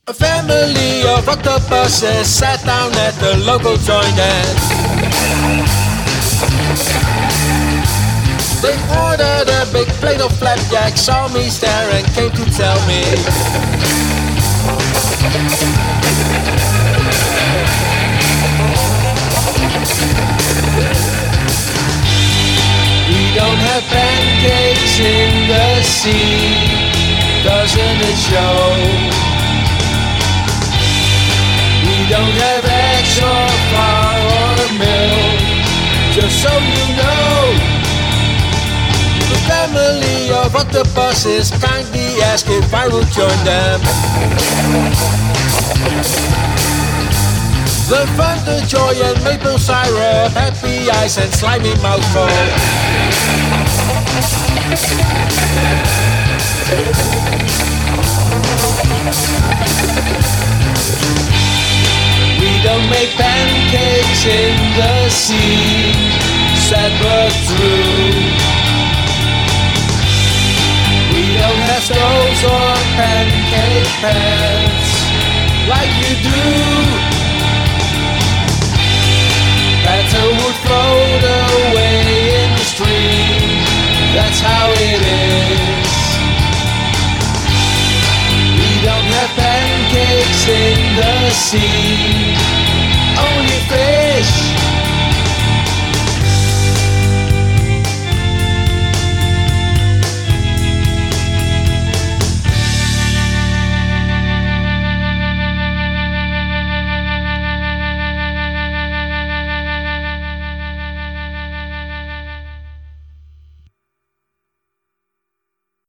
A family of octopuses sat down at the local joint and they ordered a big plate of flapjack, saw me stare and came to tell me we don't have pancakes in the sea, doesn't it show? We don't have eggs or flour or milk, just so you know. The family of octopuses kindly asked if I would join them. The Fanta Joy and maple syrup, happy eyes and slimy mouthful. We don't make pancakes in the sea, sad but true. We don't have stoves or pancake pans like you do. Batter would float away in the stream, that's how it is. We don't have pancakes in the sea,